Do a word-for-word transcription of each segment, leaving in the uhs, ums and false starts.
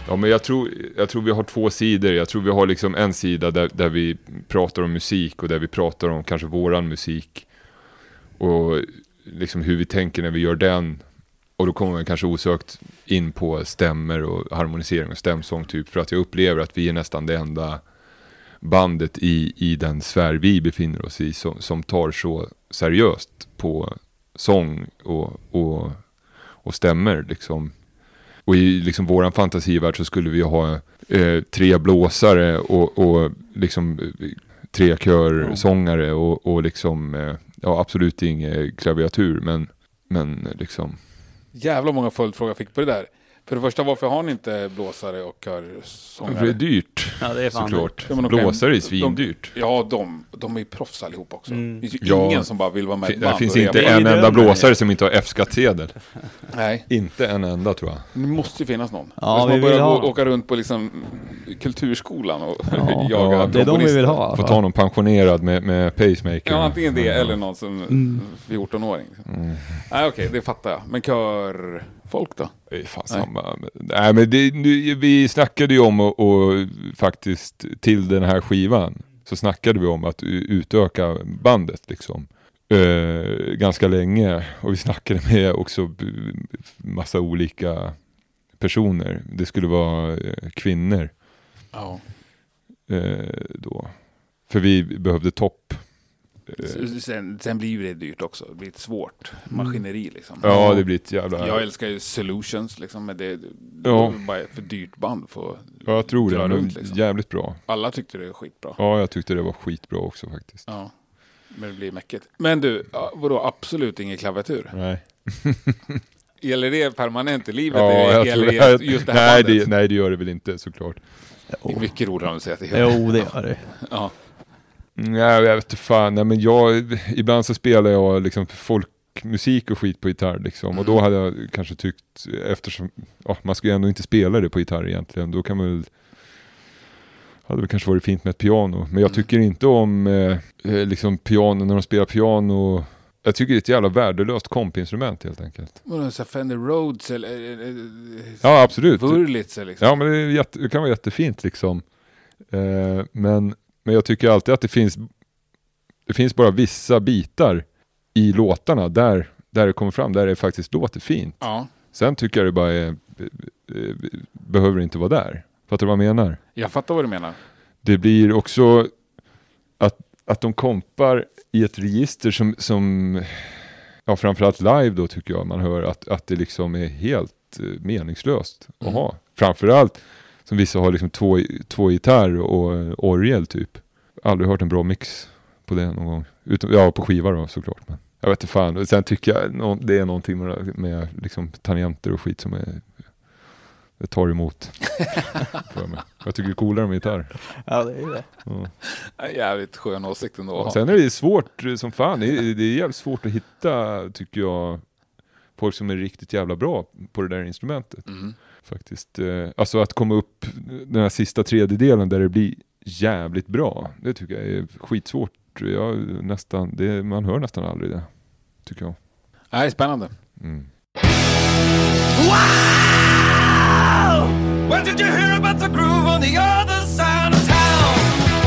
Ja, men jag tror, jag tror vi har två sidor. Jag tror vi har liksom en sida där, där vi pratar om musik och där vi pratar om kanske våran musik och liksom hur vi tänker när vi gör den. Och då kommer man kanske osökt in på stämmer och harmonisering och stämsång typ, för att jag upplever att vi är nästan det enda bandet i, i den sfär vi befinner oss i som, som tar så seriöst på sång och, och, och stämmer liksom. Och i liksom våran fantasivärld så skulle vi ha eh, tre blåsare och, och liksom tre körsångare och, och liksom eh, ja, absolut ingen klaviatur, men, men liksom jävla många följdfrågor fick på det där. För det första, varför har ni inte blåsare och körsångare? För det är dyrt, ja, det är fan såklart. Ja, blåsare är svindyrt. De, ja, de, de är ju proffs allihop också. Mm. Det finns ju ja, ingen som bara vill vara med. Det finns inte en enda blåsare som inte har F-skattsedel. Nej. Inte en enda, tror jag. Det måste ju finnas någon. Ja, som vi börjar vill gå, ha. åka runt på liksom kulturskolan och Ja, jaga ja, det är de vi vill ha. Får ta någon pensionerad med, med pacemaker. Ja, antingen det eller någon som Mm. fjorton-åring. Mm. Nej, okej, det fattar jag. Men kör folk då? Det är fan samma. Nej, men det, nu, vi snackade ju om och, och faktiskt till den här skivan så snackade vi om att utöka bandet liksom. Uh, ganska länge, och vi snackade med också massa olika personer. Det skulle vara uh, kvinnor. Ja. Uh, då. För vi behövde topp. Sen, sen blir det dyrt också. Det blir ett svårt maskineri liksom. Ja, det blir ett jävla... Jag älskar ju Solutions liksom, men det, det Ja. är bara för dyrt band för Ja, jag tror det. dra Men runt, liksom. Jävligt bra. Alla tyckte det var skitbra. Ja, jag tyckte det var skitbra också faktiskt. Ja. Men det blir mäckigt. Men du, vadå, absolut ingen klaviatur? Nej. Gäller det permanent i livet? Ja, eller jag gäller tror, det just det här nej, bandet? det, nej, det gör det väl inte, såklart. Det är mycket roligare att säga att det gör. Jo, det gör det. Ja. Nej, jag vet inte fan. Nej, men jag, ibland så spelar jag liksom folkmusik och skit på gitarr liksom. Mm. Och då hade jag kanske tyckt, eftersom ja, man ska ju ändå inte spela det på gitarr egentligen, då kan man väl, hade det kanske varit fint med ett piano. Men jag tycker inte om eh, liksom piano, när de spelar piano. Jag tycker det är ett jävla värdelöst kompinstrument helt enkelt. Vadå, så Fender Rhodes eller eh, Ja, absolut. Wurlitzer liksom? Ja, men det, är jätte, det kan vara jättefint liksom. Eh, men, men jag tycker alltid att det finns det finns bara vissa bitar i låtarna där, där det kommer fram, där det faktiskt låter fint. Ja. Sen tycker jag det bara är, eh, behöver inte vara där. Fattar du vad jag menar? Jag fattar vad du menar. Det blir också att, att de kompar i ett register som, som ja, framförallt live då tycker jag man hör att, att det liksom är helt eh, meningslöst att Mm. ha. Framförallt som vissa har liksom två, två gitarr och orgel typ. Aldrig hört en bra mix på det någon gång. Utom, ja, på skiva då såklart. Men jag vet inte fan. Sen tycker jag no, det är någonting med, med liksom tangenter och skit som är, det tar emot. För mig. Jag tycker det är coolare med gitarr. Ja, det är ju det. Ja. Jävligt skön åsikt ändå. Och sen är det svårt som fan. Det är, det är jävligt svårt att hitta, tycker jag, folk som är riktigt jävla bra på det där instrumentet. Mm. Faktiskt. Alltså att komma upp den här sista tredjedelen där det blir jävligt bra. Det tycker jag är skitsvårt. Jag nästan, det, man hör nästan aldrig det, tycker jag. Nej, spännande. Mm. Wow! When did you hear about the groove on the other side of town?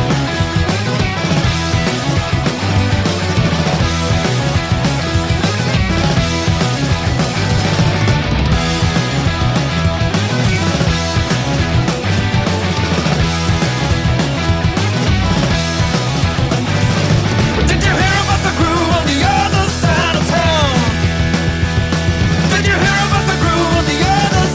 Did you hear about the groove on the other side of town? Did you hear about the groove on the other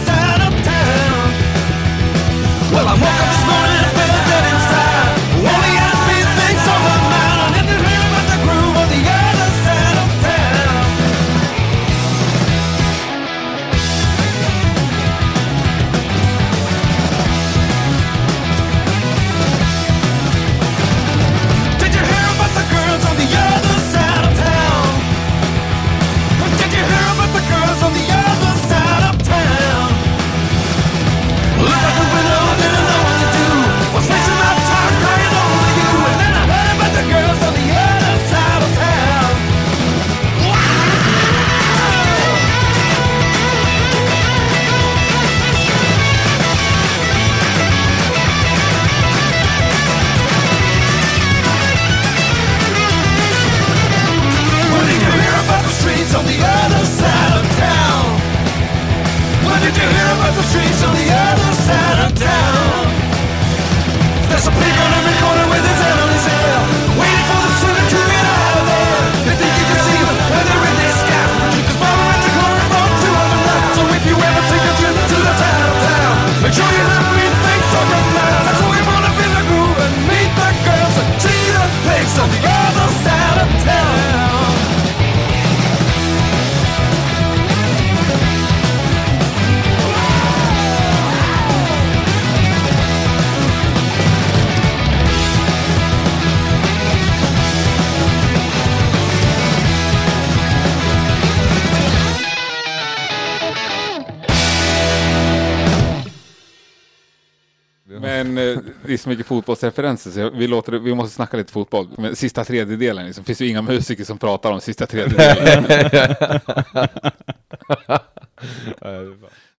Men eh, det är så mycket fotbollsreferenser så vi, låter, vi måste snacka lite fotboll. Men sista tredjedelen, liksom, finns ju inga musiker som pratar om sista tredjedelen.